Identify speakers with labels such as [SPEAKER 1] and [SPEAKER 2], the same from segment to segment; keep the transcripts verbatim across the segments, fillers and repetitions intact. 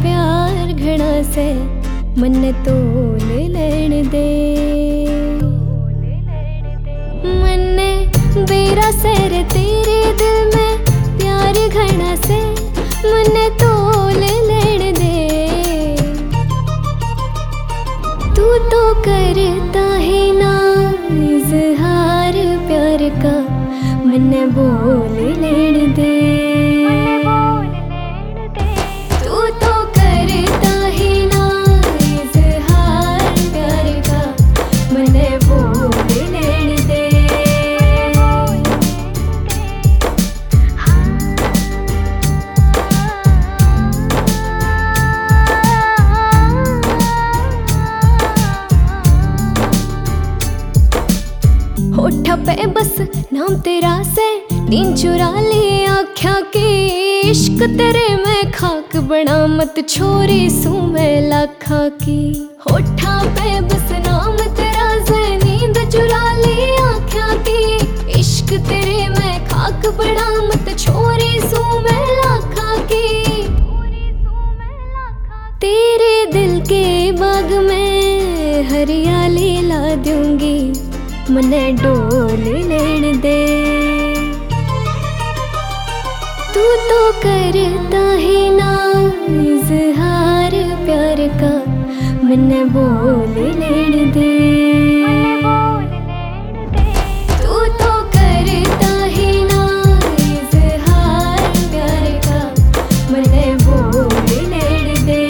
[SPEAKER 1] प्यार घड़ा से मन तोल लेन दे। मन्ने बेरा सर तेरे दिल में प्यार घड़ा से मन तोल लेन दे। तू तो करता है ना इजहार प्यार का, मन बोल लेन दे। तू तो करता है ना इजहार प्यार का, मन बोल लेन दे। होठा पे बस नाम तेरा से नींद चुरा ली आँखा की। इश्क तेरे मैं खाक बना मत छोरी सू मैं लाखा की। होठा पे बस नाम तेरा से नींद चुरा ली आँखा की। इश्क तेरे मैं खाक बना मत छोरी सू मैं लाखा की। तेरे दिल के बाग में हरियाली ला दूंगी, मने डोल लेन दे। तू तो करता है ना इजहार प्यार का, मने बोल लेन दे। तू तो करता है ना इजहार प्यार का, मने बोल लेन दे।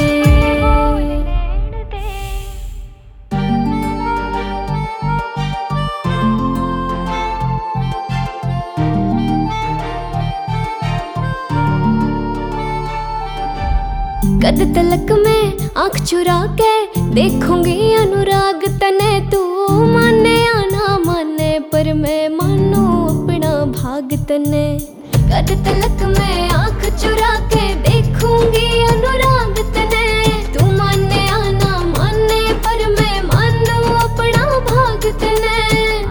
[SPEAKER 1] कद तलक में आँख चुरा के देखूंगी अनुराग तने। तू माने या ना माने पर मैं मानू अपना भाग तने। कद तलक में आँख चुरा के देखूंगी अनुराग तने। तू माने या ना माने पर मैं मानू अपना भाग तने।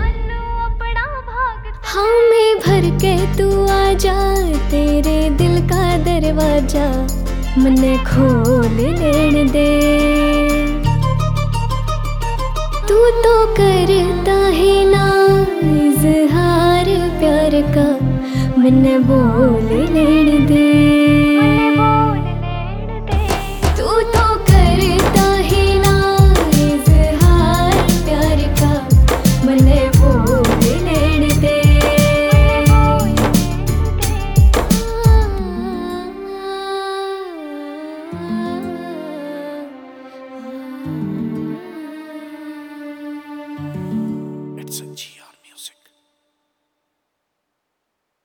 [SPEAKER 1] हाँ मैं भर के तू आजा, तेरे दिल का दरवाजा मने खोल लेन दे। तू तो करता है ना इजहार प्यार का, मने बोल लेन दे।